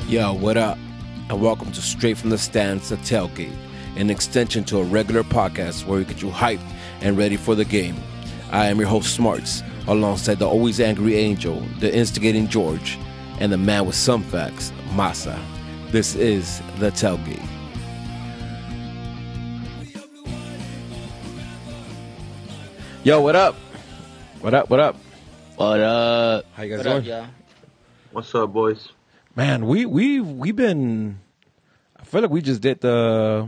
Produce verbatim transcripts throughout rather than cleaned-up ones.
Yo, what up? And welcome to Straight from the Stands, the Tailgate, an extension to a regular podcast where we get you hyped and ready for the game. I am your host, Smarts, alongside the always angry Angel, the instigating George, and the man with some facts, Masa. This is the Tailgate. Yo, what up? What up? What up? What up? How you guys What doing? up, y'all? What's up, boys? Man, we we we been. I feel like we just did the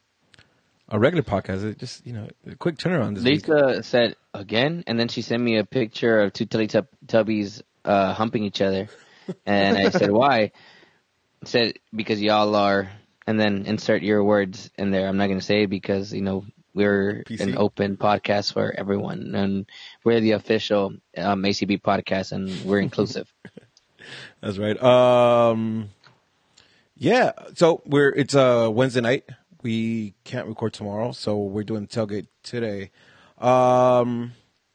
a regular podcast. It just you know a quick turnaround this week. Lisa said again, and then she sent me a picture of two Teletubbies uh, humping each other, and I said, "Why?" Said because y'all are, and then insert your words in there. I'm not going to say it because you know we're P C? an open podcast for everyone, and we're the official um, A C B podcast, and we're inclusive. That's right. Um, yeah. So we're it's uh Wednesday night. We can't record tomorrow, so we're doing the tailgate today. Um,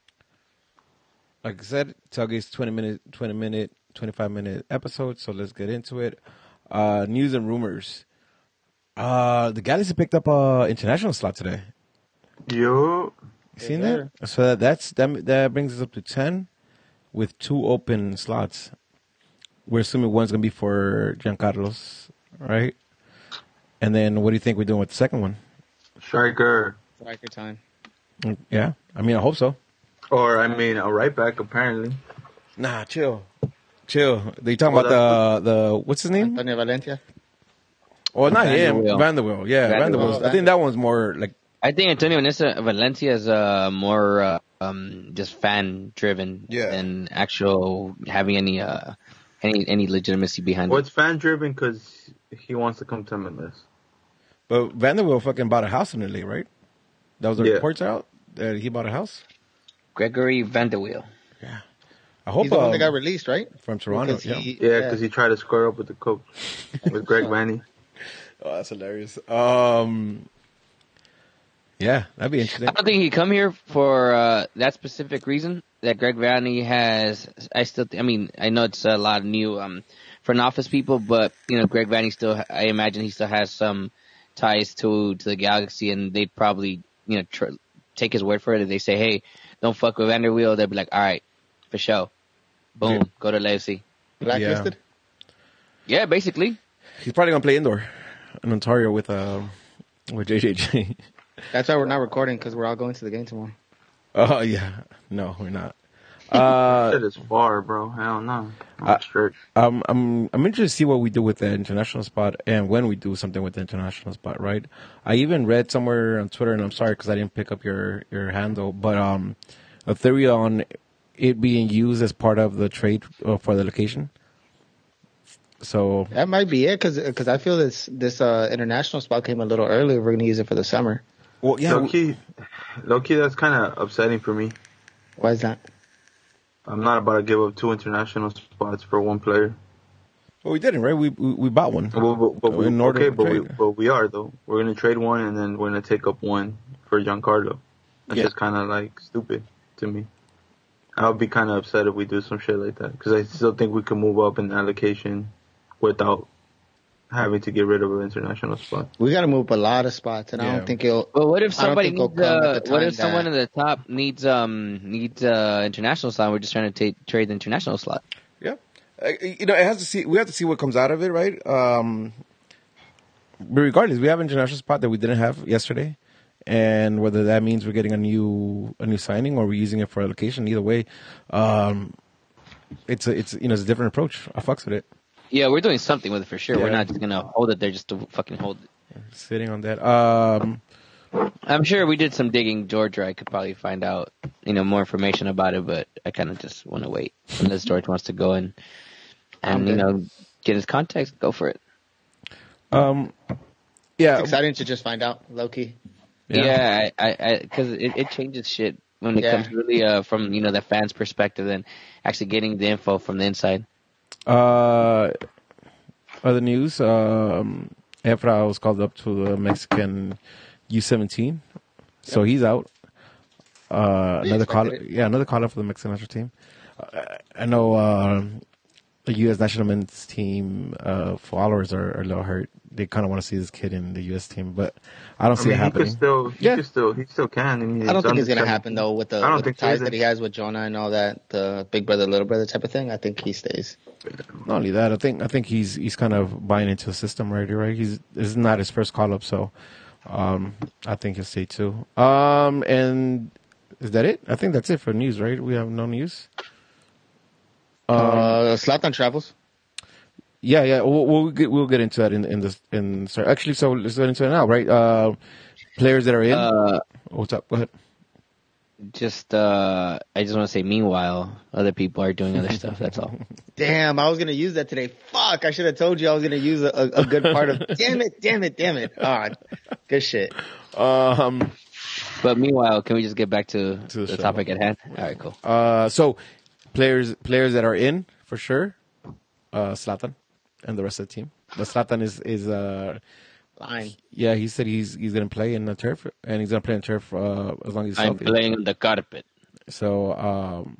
like I said, tailgate's twenty minute, twenty minute, twenty five minute episode. So let's get into it. Uh, news and rumors. Uh, the Galaxy picked up a international slot today. Yo, You seen that? So that, that's that, that brings us up to ten with two open slots. We're assuming one's gonna be for Giancarlo's, right? And then what do you think we're doing with the second one? striker, Striker time. Mm, Yeah, I mean I hope so. or I mean, a right back apparently. Nah, chill, chill. They talking Well, about the the what's his name? Antonio Valencia. Oh, not him, Vanderweel. Vanderweel. Yeah, Vanderweel. Vanderweel. I think that one's more like I think Antonio Vanessa, Valencia is uh, more uh, um, just fan driven Yeah. than actual having any uh, any any legitimacy behind Well, it. it's fan driven because he wants to come to M L S. But Vanderweel fucking bought a house in L A, right? That was the Yeah. reports out that he bought a house. Gregory Vanderweel. I hope He's the one that um, got released, right? from Toronto. Because Yeah. he- Yeah, because he tried to square up with the coach, with Greg Vanny. Oh, that's hilarious. Um, yeah, that'd be interesting. I don't think he come here for uh, that specific reason that Greg Vanny has. I still, I mean, I know it's a lot of new um, front office people, but you know, Greg Vanny still, I imagine he still has some ties to to the Galaxy, and they'd probably, you know, tr- take his word for it. If they say, "Hey, don't fuck with Vanderweel," they'll be like, "All right, for sure." Boom, Yeah. go to L A F C. Blacklisted? Yeah, basically. He's probably gonna play indoor in Ontario with um with J J J. That's why we're not recording, because we're all going to the game tomorrow. Oh yeah, no, we're not. Uh, That is far, bro. Hell no. I'm Uh, strict. um, I'm I'm interested to see what we do with the international spot and when we do something with the international spot. Right? I even read somewhere on Twitter, and I'm sorry because I didn't pick up your your handle, but um, a theory on it being used as part of the trade uh, for the location. So That might be it, because I feel this this uh, international spot came a little early. We're going to use it for the summer. well, yeah, low we- key, low key, that's kind of upsetting for me. Why is that? I'm not about to give up two international spots for one player. well, we didn't, right? We we, we bought one. But, but, but we, In order okay, to but we, trade. but we are though. We're gonna trade one, and then we're gonna take up one for Giancarlo. That's Yeah. just kind of like stupid to me. I would be kind of upset if we do some shit like that because I still think we can move up in the allocation without having to get rid of an international spot. We got to move a lot of spots, and I Yeah. don't think it'll. But what if I don't somebody think it'll needs? come at Uh, the what time if someone that- in the top needs um needs uh international slot? We're just trying to ta- trade the international slot. Yeah, Uh, you know, it has to see. We have to see what comes out of it, right? Um, but regardless, we have an international spot that we didn't have yesterday, and whether that means we're getting a new a new signing or we're using it for allocation, either way, um, it's a, it's you know it's a different approach. I fucks with it. Yeah, we're doing something with it for sure. We're Yeah. not just gonna hold it there just to fucking hold it. Sitting on that. Um, I'm sure we did some digging, George, or I could probably find out, you know, more information about it, but I kind of just want to wait unless George wants to go in and, you Okay. know, get his context. Go for it. um, yeah, It's exciting to just find out, low key. Yeah, I, I, because it, it changes shit when it Yeah. comes really uh, from, you know, the fans' perspective and actually getting the info from the inside. Uh, other news. Um, Efra was called up to the Mexican U seventeen, so he's out. Uh, We another call, expected it. yeah, another call up for the Mexican national team. Uh, I know. Uh, the U S national men's team uh, followers are, are a little hurt. They kind of want to see this kid in the U S team, but I don't I see mean, it he happening. could still, he Yeah. could still, he still can. I mean, I don't think it's under gonna happen though with the, I don't with the think so ties either. that he has with Jonah and all that, the big brother little brother type of thing. I think he stays. Not only that, I think I think he's he's kind of buying into the system already, right? He's this is not his first call up, so um, I think he'll stay too. Um, and is that it? I think that's it for news, right? We have no news. Um, uh, Zlatan travels. Yeah, yeah, we'll, we'll get we'll get into that in in this in sorry. Actually, so let's get into it now, right? Uh, players that are in. Uh, What's up? Go ahead. just uh, I just want to say, meanwhile, other people are doing other stuff. That's all. Damn, I was gonna use that today. Fuck, I should have told you I was gonna use a, a, a good part of. Damn it, damn it, damn it. Ah, good shit. Um, But meanwhile, can we just get back to, To the the show. topic at hand? All right, cool. uh, so players players that are in for sure. Uh, Zlatan and the rest of the team. But Zlatan is is uh. Fine. Yeah, he said he's he's gonna play in the turf, and he's gonna play in turf uh, as long as he's I'm healthy. playing on the carpet. So, um,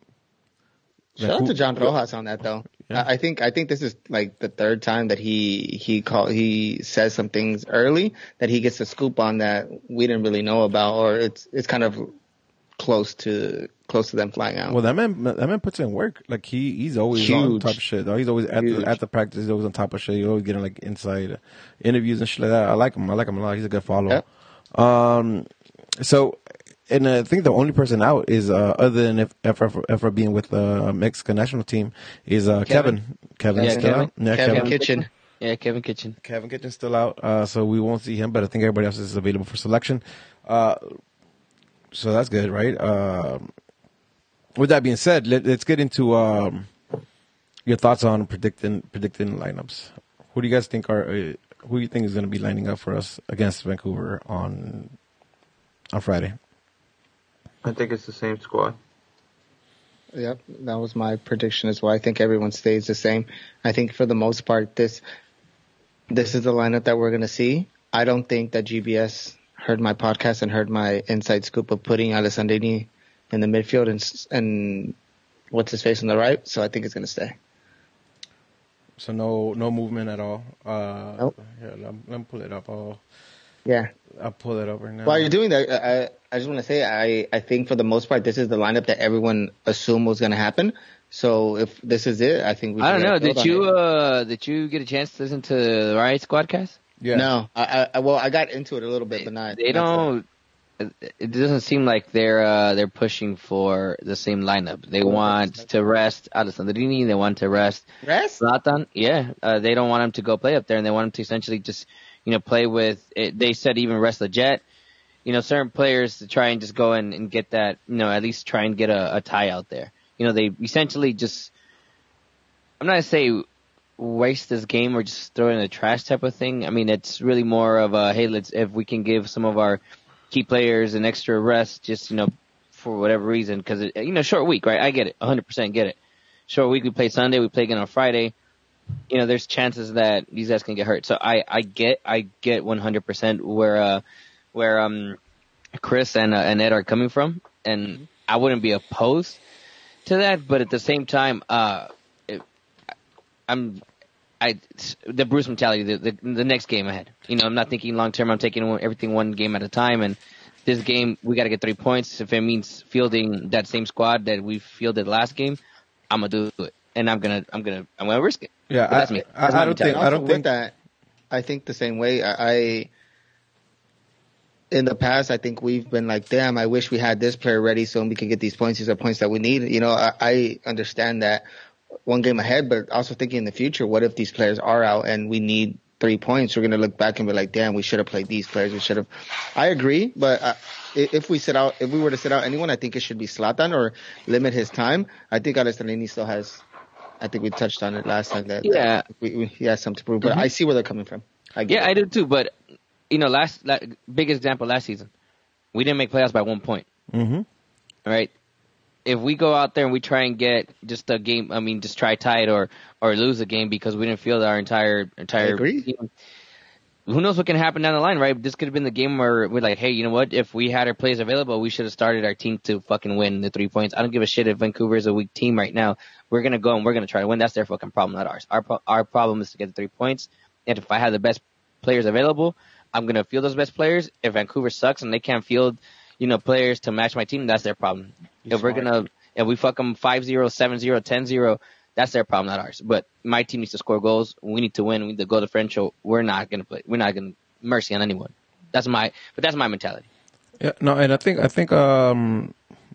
Shout out to John Rojas on that though. Yeah. I I think I think this is like the third time that he he call he says some things early that he gets a scoop on that we didn't really know about, or it's it's kind of close to close to them flying out. well, that man that man puts in work. Like he he's always on Huge. top of shit. Though. He's always at Huge. the at the practice. He's always on top of shit. He's always getting like inside interviews and shit like that. I like him. I like him a lot. He's a good follow. Um, so. And I think the only person out is, uh, other than if Efra, Efra being with the Mexican national team, is uh, Kevin. Kevin. Yeah, still Kevin. out. Yeah, Kevin Kevin. Kitchen. Yeah, Kevin Kitchen. Kevin Kitchen's still out, uh, so we won't see him. But I think everybody else is available for selection. Uh, so that's good, right? Um, with that being said, let, let's get into um, your thoughts on predicting predicting lineups. Who do you guys think are? Uh, who do you think is going to be lining up for us against Vancouver on on Friday? I think it's the same squad. Yep, that was my prediction as well. I think everyone stays the same. I think for the most part, this this is the lineup that we're going to see. I don't think that G B S heard my podcast and heard my inside scoop of putting Alessandrini in the midfield and and what's his face on the right. So I think it's going to stay. So no no movement at all. Uh, Nope. Yeah, let, let me pull it up. I'll Yeah. I'll pull it over now. While you're doing that, I I just want to say I I think for the most part this is the lineup that everyone assumed was going to happen. So if this is it, I think we. I don't should know. build Did on you it. uh did you get a chance to listen to the Riot Squadcast? yeah. No, I, I I- well I got into it a little bit, but not. They not so- don't. It doesn't seem like they're uh, they're pushing for the same lineup. They want to rest Alessandrini. They want to rest Rest? Zlatan. Yeah, uh, they don't want him to go play up there, and they want him to essentially just you know play with. It. They said even rest the Jet. You know, certain players to try and just go in and get that. You know, at least try and get a, a tie out there. You know, they essentially just. I'm not gonna say waste this game or just throw it in the trash type of thing. I mean, it's really more of a hey, let's if we can give some of our key players an extra rest, just you know, for whatever reason, because you know, short week, right? I get it, one hundred percent get it. Short week, we play Sunday, we play again on Friday. You know, there's chances that these guys can get hurt. So I, I get, I get one hundred percent where, uh, where um, Chris and uh, and Ed are coming from, and I wouldn't be opposed to that, but at the same time, uh, it, I'm. I the Bruce mentality, the, the the next game ahead. You know, I'm not thinking long term. I'm taking one, everything one game at a time. And this game, we got to get three points. If it means fielding that same squad that we fielded last game, I'm gonna do it, and I'm gonna I'm gonna I'm gonna risk it. Yeah, But that's I, me. I, That's I my don't think. mentality. I Also don't with think. that, I think the same way. I, I in the past, I think we've been like, damn, I wish we had this player ready so we could get these points. These are points that we need. You know, I, I understand that one game ahead, but also thinking in the future, what if these players are out and we need three points? We're going to look back and be like, damn, we should have played these players. We should have. I agree, but uh, if we sit out, if we were to sit out anyone, I think it should be Zlatan or limit his time. I think Alessandrini still has. I think we touched on it last time that, Yeah. that we, we, he has something to prove, but I see where they're coming from. I get Yeah, it. I do too. But you know, last, last big example last season, we didn't make playoffs by one point. Mm-hmm. Right? If we go out there and we try and get just a game, I mean, just try tie it or or lose a game because we didn't field our entire entire I agree. team, who knows what can happen down the line, right? This could have been the game where we're like, hey, you know what? If we had our players available, we should have started our team to fucking win the three points. I don't give a shit if Vancouver is a weak team right now. We're going to go and we're going to try to win. That's their fucking problem, not ours. Our pro- our problem is to get the three points. And if I have the best players available, I'm going to field those best players. If Vancouver sucks and they can't field, you know, players to match my team, that's their problem. You're if we're smart. going to, if we fuck them five zero, seven zero, ten zero, that's their problem, not ours. But my team needs to score goals. We need to win. We need to go differential. We're not going to play. We're not going to mercy on anyone. That's my, but that's my mentality. Yeah, no, and I think I think um,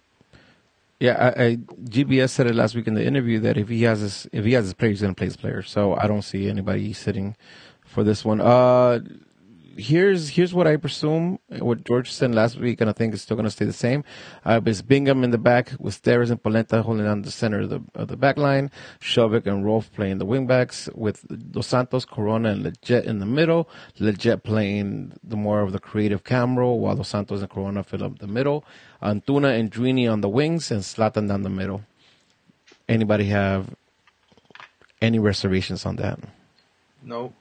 yeah, I, I G B S said it last week in the interview that if he has his if he has his player, he's gonna play his player. So I don't see anybody sitting for this one. Uh, here's here's what I presume what George said last week, and I think it's still gonna stay the same. Uh, it's Bingham in the back with Steres and Polenta holding down the center of the of the back line. Shelvick and Rolf playing the wing backs with Dos Santos, Corona, and Leggett in the middle. Leggett playing the more of the creative cam role, while Dos Santos and Corona fill up the middle. Antuna and Drini on the wings, and Zlatan down the middle. Anybody have any reservations on that? No.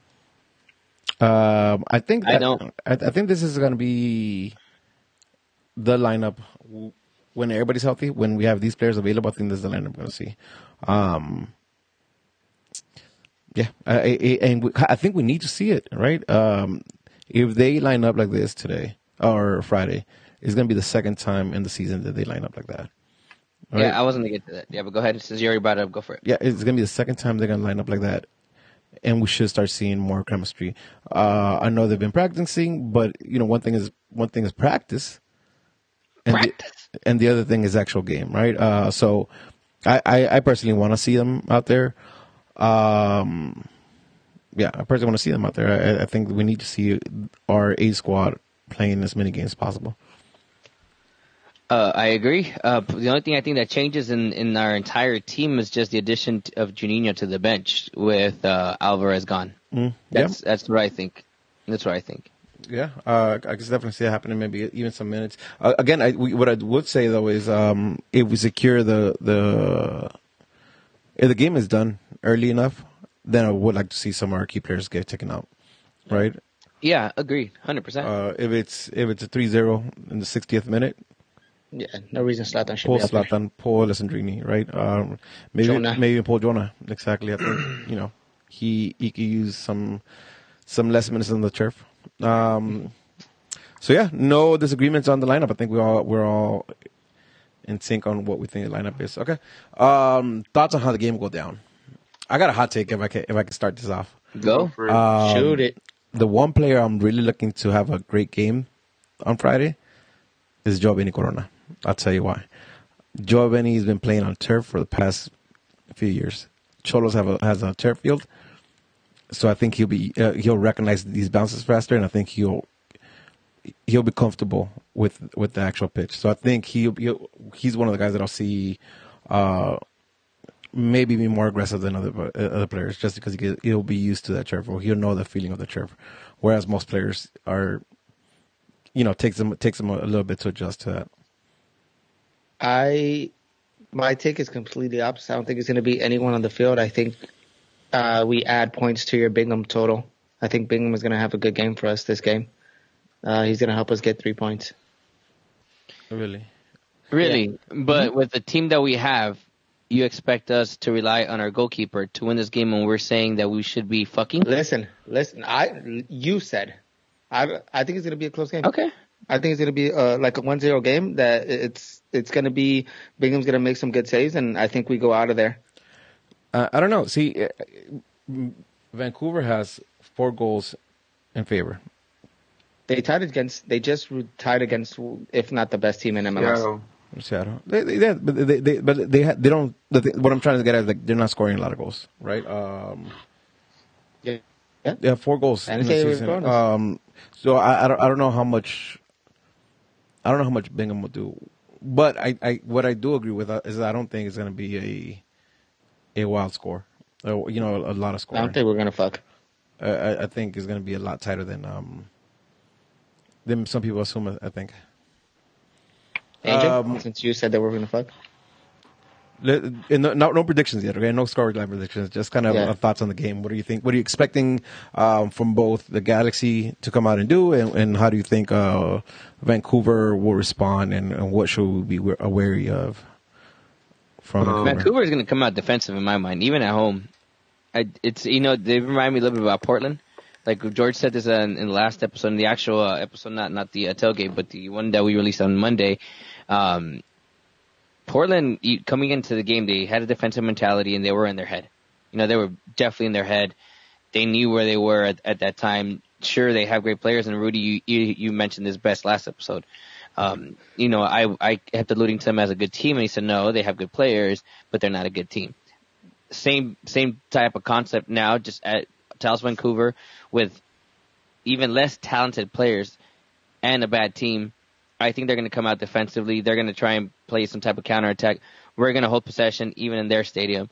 Um, I think I that, don't. I, I think this is going to be the lineup w- when everybody's healthy. When we have these players available, I think this is the lineup we're going to see. Um, yeah, I, I, and we, I think we need to see it, right? Um, if they line up like this today or Friday, it's going to be the second time in the season that they line up like that. Right? Yeah, I wasn't going to get to that. Yeah, but go ahead. Since you already brought it up, go for it. Yeah, it's going to be the second time they're going to line up like that. And we should start seeing more chemistry. Uh, I know they've been practicing, but you know, one thing is one thing is practice, and Practice. the, and the other thing is actual game, right? Uh, so, I, I, I personally want to see them out there. Um, yeah, I personally want to see them out there. I, I think we need to see our A squad playing as many games as possible. Uh, I agree. Uh, the only thing I think that changes in, in our entire team is just the addition t- of Juninho to the bench with uh, Alvarez gone. Mm, That's that's what I think. That's what I think. Yeah, uh, I can definitely see it happening. Maybe even some minutes. Uh, again, I, we, what I would say though is, um, if we secure the the if the game is done early enough, then I would like to see some of our key players get taken out. Right? Yeah, agreed. one hundred percent. Uh, if it's if it's a three zero in the sixtieth minute, Yeah, no reason Zlatan should pull be up there. Zlatan, pull Alessandrini, right? Um, maybe Jonah. maybe pull Jonah. Exactly. I think you know he he could use some some less minutes on the turf. Um, so yeah, no disagreements on the lineup. I think we all we're all in sync on what we think the lineup is. Okay. Um, thoughts on how the game will go down? I got a hot take if I can if I can start this off. Go. For it. Um, Shoot it. The one player I'm really looking to have a great game on Friday is Giovanni Corona. I'll tell you why. Giovanni has been playing on turf for the past few years. Cholos have a, has a turf field, so I think he'll be uh, he'll recognize these bounces faster, and I think he'll he'll be comfortable with with the actual pitch. So I think he'll, he'll he's one of the guys that I'll see uh, maybe be more aggressive than other uh, other players, just because he, he'll be used to that turf, or he'll know the feeling of the turf, whereas most players are, you know, takes them takes them a little bit to adjust to that. I my take is completely opposite. I don't think it's going to be anyone on the field. I think uh, we add points to your Bingham total. I think Bingham is going to have a good game for us this game. Uh, he's going to help us get three points. Really. Really, but with the team that we have, you expect us to rely on our goalkeeper to win this game, and we're saying that we should be fucking. Listen, listen. I you said, I I think it's going to be a close game. Okay. I think it's going to be uh, like a one zero game. That it's it's going to be Bingham's going to make some good saves, and I think we go out of there. Uh, I don't know. See, uh, Vancouver has four goals in favor. They tied against. They just tied against, if not the best team in M L S. Seattle. Seattle. They, they, they, but they, they, but they, ha- they don't. The, thing- what I'm trying to get at is like they're not scoring a lot of goals, right? Um, Yeah. Yeah. they have four goals I in didn't the say they were season. bonus. Um, so I, I don't, I don't know how much. I don't know how much Bingham will do, but I, I, what I do agree with uh, is I don't think it's going to be a, a wild score, or, you know, a, a lot of I scoring. don't think we're going to fuck. I, I- I think it's going to be a lot tighter than um, than some people assume. I think. Angel, Um, since you said that we're going to fuck. let- and no, no no predictions yet. Okay, no scoreline predictions. Just kind of Yeah. uh, thoughts on the game. What do you think? What are you expecting um, from both the Galaxy to come out and do, and, and how do you think uh, Vancouver will respond, and, and what should we be wa- wary of from Um, Vancouver? Vancouver is going to come out defensive in my mind, even at home. I, it's you know they remind me a little bit about Portland. Like George said this uh, in, in the last episode, in the actual uh, episode, not not the uh, tailgate, but the one that we released on Monday. Um, Portland you- coming into the game, they had a defensive mentality and they were in their head. You know, they were definitely in their head. They knew where they were at, at that time. Sure, they have great players, and Rudy, you you, you mentioned this best last episode. Um, you know, I I kept alluding to them as a good team, and he said no, they have good players, but they're not a good team. Same same type of concept now, just at Taos Vancouver with even less talented players and a bad team. I think they're going to come out defensively. They're going to try and play some type of counterattack. We're going to hold possession even in their stadium.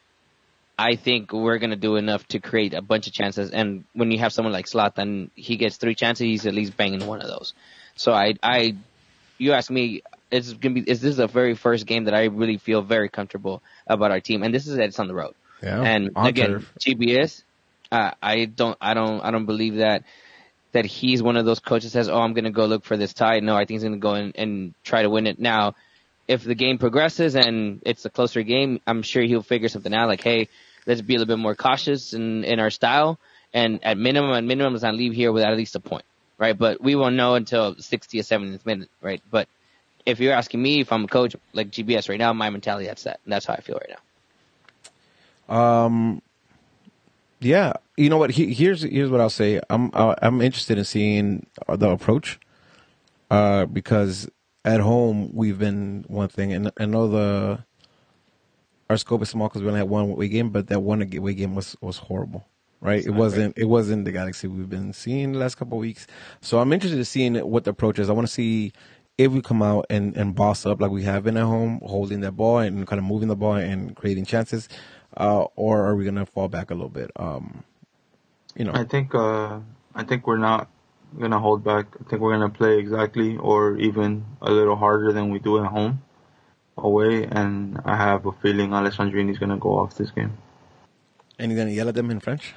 I think we're going to do enough to create a bunch of chances. And when you have someone like Zlatan, he gets three chances, he's at least banging one of those. So I, I, you ask me, it's going to be, is this the very first game that I really feel very comfortable about our team? And this is it's on the road. Yeah, And on again, turf. G B S, uh, I don't, I don't, I don't believe that that he's one of those coaches that says, "Oh, I'm going to go look for this tie." No, I think he's going to go in and try to win it. Now, if the game progresses and it's a closer game, I'm sure he'll figure something out. Like, hey, let's be a little bit more cautious in in our style, and at minimum, at minimum, let's not leave here without at least a point, right? But we won't know until sixtieth, seventieth minute, right? But if you're asking me if I'm a coach like G B S right now, my mentality that's that. That's how I feel right now. Um, yeah, you know what? He, here's here's what I'll say. I'm uh, I'm interested in seeing the approach, uh, because at home we've been one thing, and I know the our scope is small because we only had one away game, but that one away game was was horrible. Right? It wasn't. It wasn't the Galaxy we've been seeing the last couple of weeks. So I'm interested in seeing what the approach is. I want to see if we come out and, and boss up like we have been at home, holding that ball and kind of moving the ball and creating chances, uh, or are we going to fall back a little bit? Um, you know, I think uh, I think we're not gonna hold back. I think we're gonna play exactly or even a little harder than we do at home, away. And I have a feeling Alessandrini's gonna go off this game. and he's going to yell at them in French.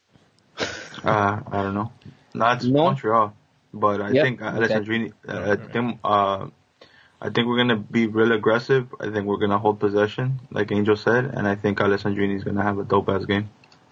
Uh, I don't know. That's No. Montreal, but I Yep, think Alessandrini. Uh, I think uh, I think we're gonna be real aggressive. I think we're gonna hold possession, like Angel said, and I think Alessandrini's gonna have a dope ass game.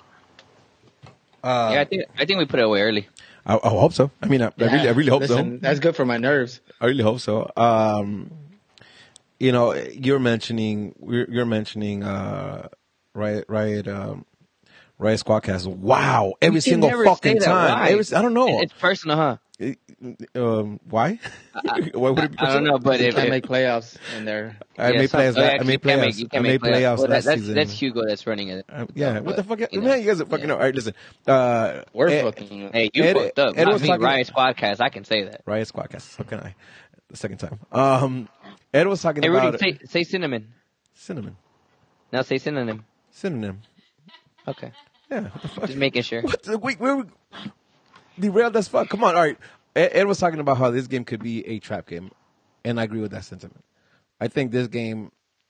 Uh, yeah, I think I think we put it away early. I, I hope so. I mean, I, I really, I really hope Listen, so. That's good for my nerves. I really hope so. Um, you know, you're mentioning you're, you're mentioning uh, Riot Riot um, Riot Squadcast. Wow, every You single never fucking say that. time. Why? Every, I don't know. It's personal, huh? Um, why? why would it be? I don't know, but They if, can't if, make playoffs in there. I yeah, made some- playoffs. oh, la- I actually, made you can't make- playoffs. you I can't made make playoffs Well, that- last that's, season. That's Hugo that's running it. Uh, yeah, what the fuck? you know, Man, you guys are fucking yeah. up. All right, listen. Uh, We're Ed- fucking. Hey, you Ed- fucked up. Ed Not was me, talking- Riot's podcast. I can say that. Riot Squadcast. How can I? The second time. Um, Ed was talking Hey, about Rudy, say, say cinnamon. cinnamon. Now say synonym. Synonym. Okay. Yeah. What the fuck? Just making sure. What the, wait, where we derailed as fuck. Come on, all right. Ed, Ed was talking about how this game could be a trap game, and I agree with that sentiment. I think this game,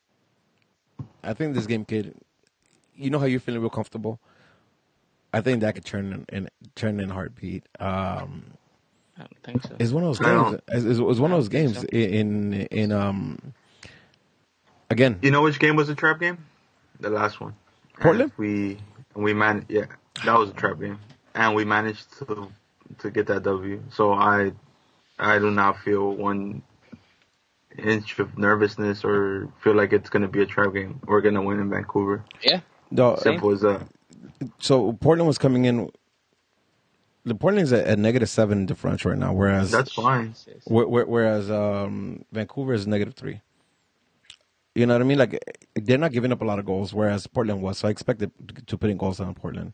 I think this game could, you know how you're feeling real comfortable. I think that could turn in, in turn in heartbeat. Um, I don't think so. it's one of those I games. don't- It's, it's it's one of those I don't think games so. in in um. Again, You know which game was a trap game? The last one. Portland? And we and we man yeah, that was a trap game, and we managed to to get that W. So I I do not feel one inch of nervousness or feel like it's gonna be a trap game. We're gonna win in Vancouver. Yeah. no, Simple as that. so Portland was coming in. The Portland's at, at negative seven differential right now, whereas That's fine. Where- where- Whereas um, Vancouver is negative three. You know what I mean? Like they're not giving up a lot of goals, whereas Portland was. So I expected to put in goals on Portland.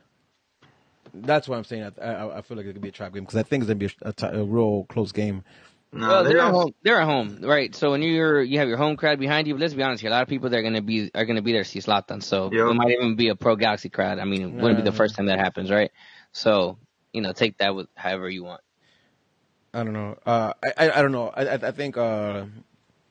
That's why I'm saying I, I, I feel like it could be a trap game because I think it's gonna be a, a, t- a real close game. No, Well, they they're at don't- home. They're at home, right? So when you're you have your home crowd behind you, but let's be honest here, a lot of people that are gonna be are gonna be there to see Zlatan. So Yep. it might even be a pro Galaxy crowd. I mean, it wouldn't be the first time that happens, right? So you know, take that with however you want. I don't know. Uh, I, I I don't know. I I, I think uh,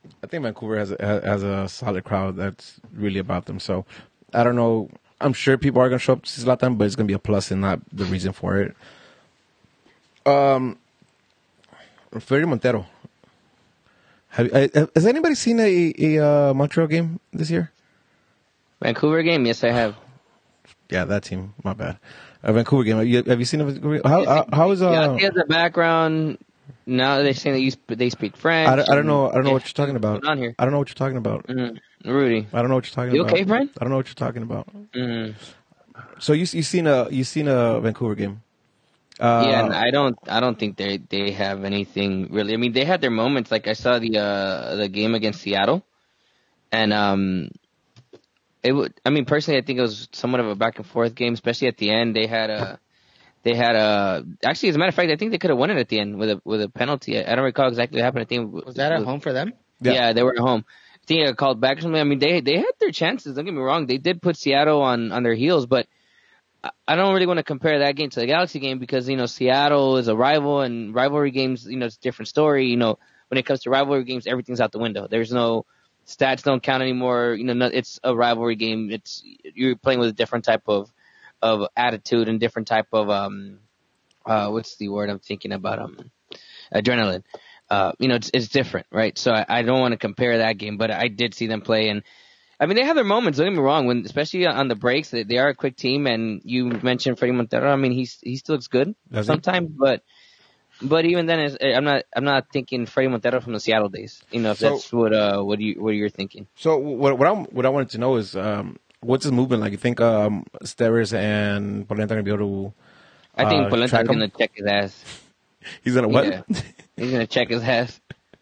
I think Vancouver has a, has a solid crowd that's really about them. So I don't know. I'm sure people are going to show up to see Zlatan, but it's going to be a plus and not the reason for it. Um, Ferry Montero. Have, uh, has anybody seen a, a uh, Montreal game this year? Vancouver game? Yes, I have. Yeah, that team. My bad. A Vancouver game. Have you, have you seen it? How, how, how is uh? Yeah, he has a background. Now they're saying that you sp- they speak French. I don't, I don't know. I don't know yeah, what you're talking about. on here? I don't know what you're talking about. Mm-hmm. Rudy, I don't know what you're talking you about. okay, Brian? I don't know what you're talking about. Mm-hmm. So you you seen a you seen a Vancouver game? Uh, Yeah, and I don't, I don't think they they have anything really. I mean, they had their moments. Like I saw the uh the game against Seattle, and um, it would. I mean, personally, I think it was somewhat of a back and forth game, especially at the end. They had a, they had a. Actually, as a matter of fact, I think they could have won it at the end with a with a penalty. I, I don't recall exactly what happened. I think Was that at home for them? Yeah. Yeah, they were at home. I think it called back or something. I mean, they they had their chances. Don't get me wrong. They did put Seattle on, on their heels, but I, I don't really want to compare that game to the Galaxy game because, you know, Seattle is a rival and rivalry games, you know, it's a different story. You know, when it comes to rivalry games, everything's out the window. There's no stats don't count anymore. You know, no, it's a rivalry game. It's you're playing with a different type of of attitude and different type of um uh what's the word I'm thinking about um adrenaline. Uh, you know, it's it's different, right? So I, I don't want to compare that game, but I did see them play, and I mean they have their moments. Don't get me wrong, when especially on the breaks, they, they are a quick team. And you mentioned Freddie Montero. I mean, he's he still looks good Does he? sometimes, but but even then, it's, I'm not I'm not thinking Freddie Montero from the Seattle days. You know, if So- that's what uh what you what you're thinking. So what what I what I wanted to know is um, what's his movement like? You think um, Steres and Polenta gonna be able to? I think uh, Polenta's track him? gonna check his ass. He's gonna what? Yeah. He's gonna check his ass.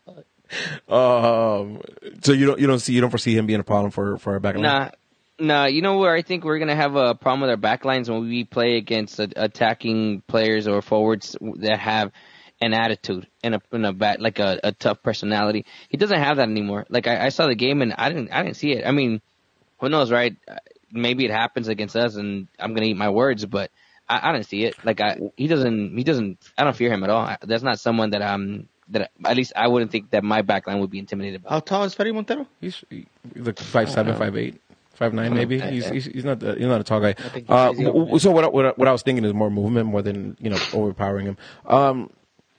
um, so you don't you don't see you don't foresee him being a problem for for our back line? Nah, nah. You know where I think we're gonna have a problem with our backlines when we play against a, attacking players or forwards that have an attitude and a, and a bat, like a, a tough personality. He doesn't have that anymore. Like I, I saw the game and I didn't I didn't see it. I mean, who knows, right? Maybe it happens against us and I'm gonna eat my words, but I, I didn't see it. Like I, he doesn't he doesn't. I don't fear him at all. I, that's not someone that I'm. That at least I wouldn't think that my backline would be intimidated by. How tall is Freddie Montero? He's, he's like five seven, five eight, five nine maybe. He's he's, he's not the, he's not a tall guy. think he's Uh, easy w- over so what I, what I, what I was thinking is more movement more than you know overpowering him. Um,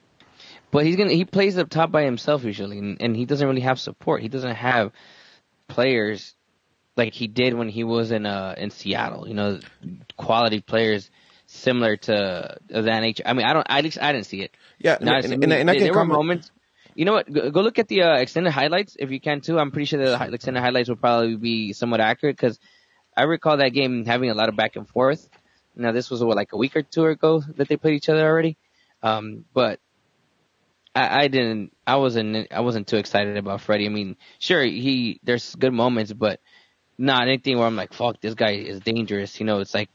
But he's gonna he plays up top by himself usually, and, and he doesn't really have support. He doesn't have players like he did when he was in uh in Seattle. You know, quality players similar to of that nature. I mean, I don't. I just I didn't see it. yeah, No, and, I and, mean, and I there, can there were comment. moments. You know what? Go, go look at the uh, extended highlights if you can too. I'm pretty sure the hi- extended highlights will probably be somewhat accurate because I recall that game having a lot of back and forth. Now this was what like a week or two ago that they played each other already, um, but I, I didn't. I wasn't. I wasn't too excited about Freddie. I mean, sure he there's good moments, but not anything where I'm like, fuck, this guy is dangerous. You know, it's like.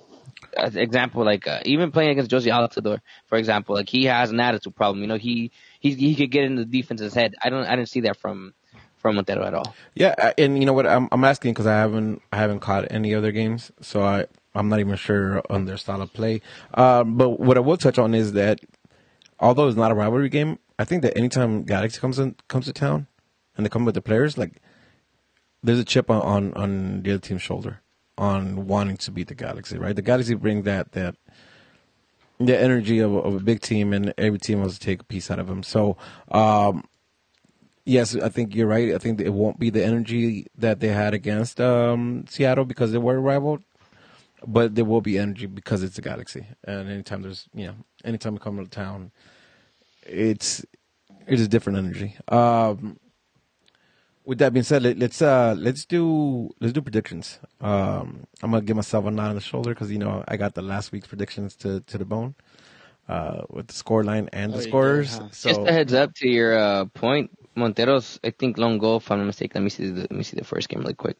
As example, like uh, even playing against Josie Altidore, for example, like he has an attitude problem. You know, he he he could get into the defense's head. I don't I didn't see that from from Montero at all. Yeah, I- and you know what? I'm I'm asking because I haven't I haven't caught any other games, so I I'm not even sure on their style of play. Um, but what I will touch on is that although it's not a rivalry game, I think that anytime Galaxy comes in comes to town and they come with the players, like there's a chip on on, on the other team's shoulder on wanting to beat the Galaxy, right? The Galaxy bring that that the energy of, of a big team, and every team wants to take a piece out of them. So. Um, Yes, I think you're right. I think it won't be the energy that they had against um, Seattle because they were a rival, but there will be energy because it's a Galaxy. And anytime there's, you know, anytime we come to town, it's it's a different energy. Um, with that being said, let, let's uh, let's do let's do predictions. Um, I'm gonna give myself a nod on the shoulder because you know I got the last week's predictions to to the bone uh, with the score line and the Oh, you did, scorers. huh? So Just a heads up to your uh, point, Montero's I think lone goal. If I'm not mistaken, let me see the let me see the first game really quick.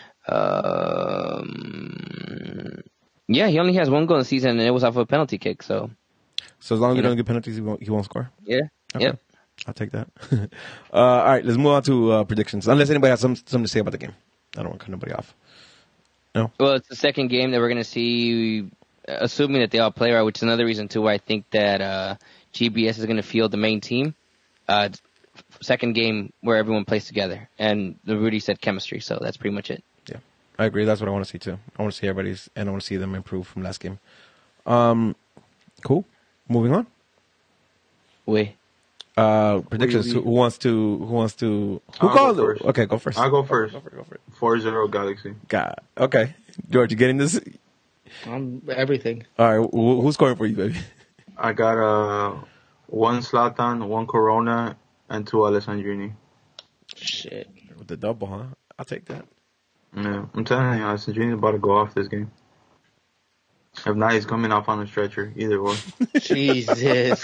Um, yeah, he only has one goal in the season, and it was off of a penalty kick. So so as long as we You know. don't get penalties, he won't, he won't score. yeah, Okay. yep. I'll take that. uh, all right, let's move on to uh, predictions. Unless anybody has some, something to say about the game. I don't want to cut nobody off. No? Well, it's the second game that we're going to see, assuming that they all play right, which is another reason, too, why I think that uh, G B S is going to field the main team. Uh, second game where everyone plays together. And the Rudy said chemistry, so that's pretty much it. Yeah, I agree. That's what I want to see too. I want to see everybody's, and I want to see them improve from last game. Um, cool. Moving on. We. Uh, predictions. We- who who wants to? Who wants to? Who I'll called? go first. Okay, go first. I'll go first. Go for it. Go for it. four zero Galaxy. God. Okay, George, you getting this? Um, everything. All right. Who, who's scoring for you, baby? I got uh, one Zlatan, one Corona, and two Alessandrini. Shit. With the double, huh? I'll take that. Yeah, I'm telling you, Alessandrini's about to go off this game. If not, he's coming off on a stretcher. Either or. Jesus.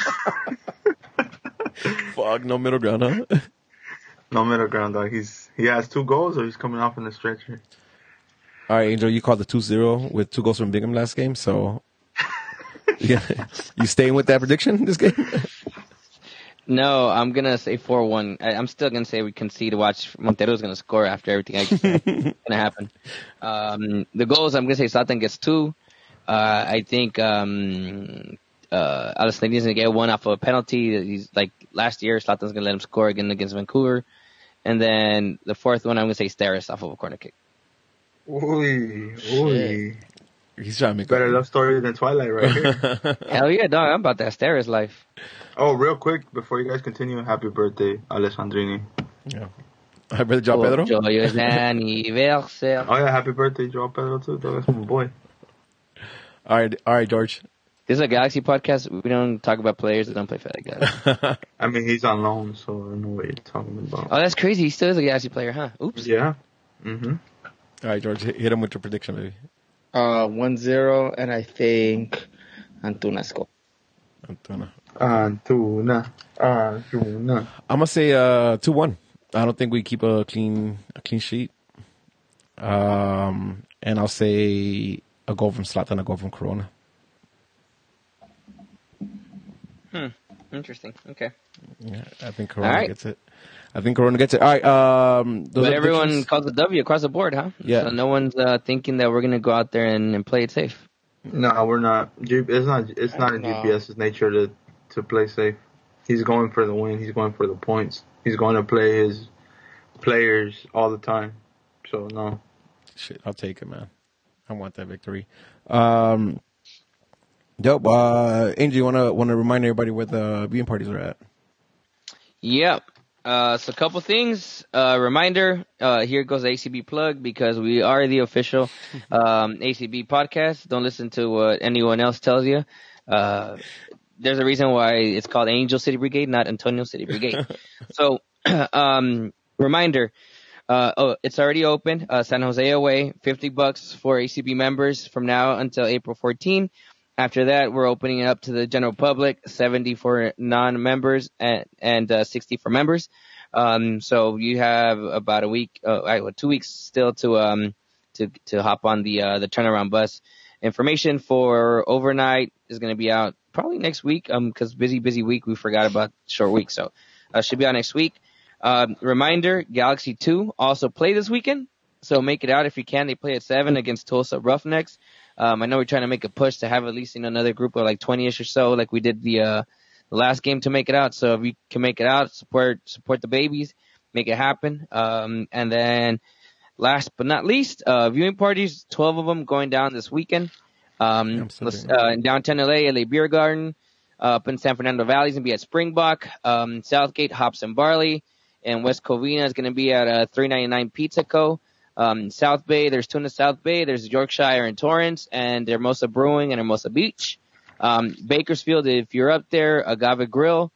Fuck, no middle ground, huh? No middle ground, dog. He's he has two goals, or he's coming off on a stretcher. All right, Angel, you called the two zero with two goals from Bingham last game, so yeah, you staying with that prediction this game? No, I'm going to say four one. I'm still going to say we concede to watch Montero's going to score after everything I just said. It's going to happen. Um, the goals, I'm going to say Zlatan gets two. Uh, I think um, uh, Alessandrini is going to get one off of a penalty. He's like last year, Zlatan's going to let him score again against Vancouver. And then the fourth one, I'm going to say Steris off of a corner kick. Ooh, ooh. He's trying to make Better love story than Twilight right here. Hell yeah, dog. I'm about that Steris life. Oh, real quick, before you guys continue, happy birthday, Alessandrini. Yeah. I better drop Oh, Pedro. joyeux anniversaire. Oh, yeah, happy birthday, Joao Pedro, too. Dog. That's my boy. All right, all right, George. This is a Galaxy podcast. We don't talk about players that don't play for that guy. I mean, he's on loan, so I don't know what you're talking about. Oh, that's crazy. He still is a Galaxy player, huh? Oops. Yeah. Mm-hmm. All right, George, hit hit him with your prediction, baby. Uh, one zero, and I think Antuna score. Antuna. Antuna. Antuna. I'm gonna say uh two one. I don't think we keep a clean a clean sheet. Um, and I'll say a goal from Zlatan, a goal from Corona. Hmm. Interesting. Okay. Yeah, I think Corona All right. gets it. I think Corona gets it. All right. Um, those But are everyone predictions. calls a W across the board, huh? Yeah. So no one's uh, thinking that we're going to go out there and, and play it safe. No, we're not. G- It's not. It's not in No. GPS's nature to to play safe. He's going for the win. He's going for the points. He's going to play his players all the time. So no. Shit, I'll take it, man. I want that victory. Um, dope. Uh, Angel, you wanna wanna remind everybody where the viewing parties are at? Yep. Uh, so a couple things. Uh, reminder, uh, here goes the A C B plug because we are the official um, A C B podcast. Don't listen to what anyone else tells you. Uh, there's a reason why it's called Angel City Brigade, not Antonio City Brigade. So, um, reminder, uh, oh, it's already open. Uh, San Jose away, fifty bucks for A C B members from now until April fourteenth. After that, we're opening it up to the general public, seventy for non-members and, and uh, sixty for members. Um, so you have about a week, uh, well, two weeks still to um to to hop on the uh, the turnaround bus. Information for overnight is going to be out probably next week. Um, because busy busy week, we forgot about short week, so uh, should be out next week. Um, reminder: Galaxy two also play this weekend, so make it out if you can. They play at seven against Tulsa Roughnecks. Um, I know we're trying to make a push to have at least, you know, another group of like twenty-ish or so, like we did the, uh, the last game to make it out. So if you can make it out, support, support the babies, make it happen. Um, and then last but not least, uh, viewing parties, twelve of them going down this weekend. Um, Yeah, I'm still let's- doing uh, in downtown L A, L A Beer Garden, uh, up in San Fernando Valley is going to be at Springbok, um, Southgate, Hops and Barley, and West Covina is going to be at, uh, three ninety-nine Pizza Co. Um, South Bay, there's Tuna South Bay, there's Yorkshire and Torrance, and Hermosa Brewing and Hermosa Beach. Um, Bakersfield, if you're up there, Agave Grill.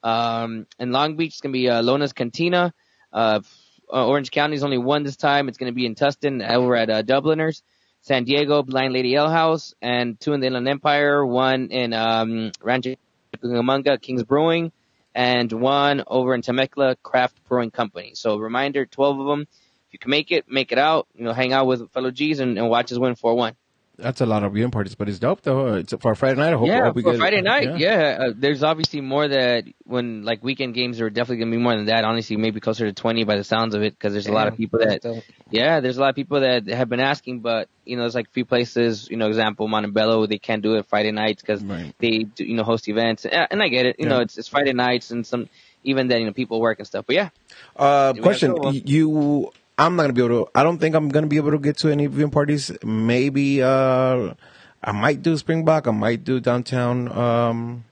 Um, in Long Beach, it's going to be uh, Lona's Cantina. Uh, uh, Orange County is only one this time. It's going to be in Tustin over at uh, Dubliners. San Diego, Blind Lady Ale House, and two in the Inland Empire, one in um, Rancho Cucamonga, King's Brewing, and one over in Temecula, Craft Brewing Company. So reminder, twelve of them. You can make it, make it out, you know, hang out with fellow G's and, and watch us win four one. That's a lot of viewing parties, but it's dope though. It's for a Friday night. I hope, I Yeah, hope we for get Friday it. night, yeah. Uh, there's obviously more that when, like, weekend games are definitely going to be more than that. Honestly, maybe closer to twenty by the sounds of it because there's a lot of people that, yeah, there's a lot of people that have been asking, but, you know, there's like a few places, you know, example, Montebello, they can't do it Friday nights because Right. they, do, you know, host events. And and I get it. You know, Yeah. it's, it's Friday nights and some, even then, you know, people work and stuff. But yeah, Uh, We question: have to go. You, I'm not gonna be able to. I don't think I'm gonna be able to get to any viewing parties. Maybe uh, I might do Springbok. I might do downtown. Um,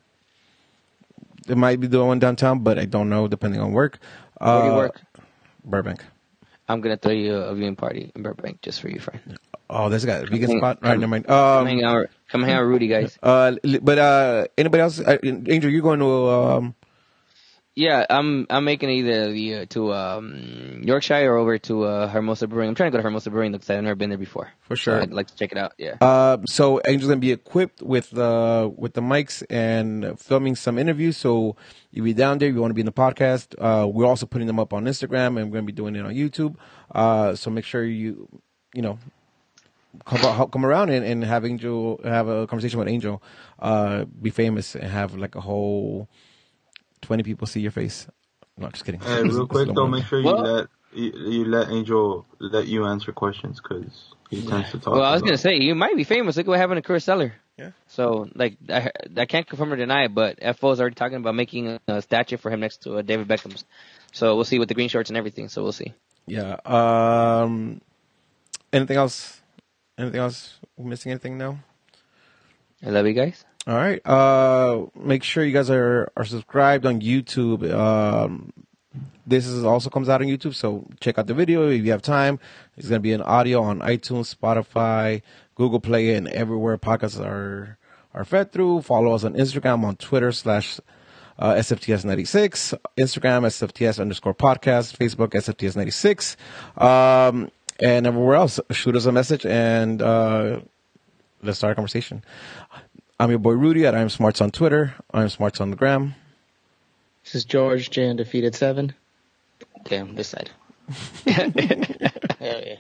it might be the one downtown, but I don't know depending on work. Uh, where do you work? Burbank. I'm gonna throw you a viewing party in Burbank just for you, friend. Oh, this guy vegan Come spot. hang- All right, never mind. Come hang Um, out, come hang out, with Rudy, guys. uh, li- but uh, anybody else? Uh, Angel, you're going to um. Yeah, I'm I'm making either the uh, to um, Yorkshire or over to uh, Hermosa Brewing. I'm trying to go to Hermosa Brewing because I've never been there before. For So sure. I'd like to check it out. Yeah. Uh, so Angel's gonna be equipped with uh with the mics and filming some interviews. So you be down there. You want to be in the podcast. Uh, we're also putting them up on Instagram, and we're gonna be doing it on YouTube. Uh, so make sure you you know come out- come around and, and have Angel have a conversation with Angel. Uh, be famous and have like a whole twenty people see your face. No, just kidding. Hey, real quick though, make sure you Well- let you, you let Angel let you answer questions because he tends to talk. Well, I was a gonna lot. say you might be famous. Look at what happened to Chris Seller. Yeah. So like I I can't confirm or deny it, but F O is already talking about making a, a statue for him next to uh, David Beckham's. So we'll see with the green shorts and everything. So we'll see. Yeah. Um. Anything else? Anything else? We missing anything now? I love you guys. All right. Uh, make sure you guys are, are subscribed on YouTube. Um, this is also comes out on YouTube, so check out the video if you have time. It's going to be an audio on iTunes, Spotify, Google Play, and everywhere podcasts are are fed through. Follow us on Instagram, on Twitter slash uh, S F T S ninety-six, Instagram S F T S underscore podcast, Facebook S F T S ninety-six, um, and everywhere else. Shoot us a message and uh, let's start a conversation. I'm your boy Rudy at I'm Smarts on Twitter. I'm Smarts on the gram. This is George J Undefeated Seven. Okay, on this side. Hell yeah.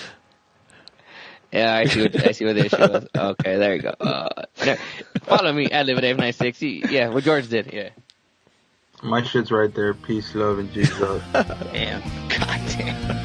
Yeah, I see what I see what the issue was. Okay, there you go. Uh, there. Follow me at Live at Dave ninety-six. Yeah, what George did. Yeah. My shit's right there. Peace, love, and Jesus. Damn. God damn.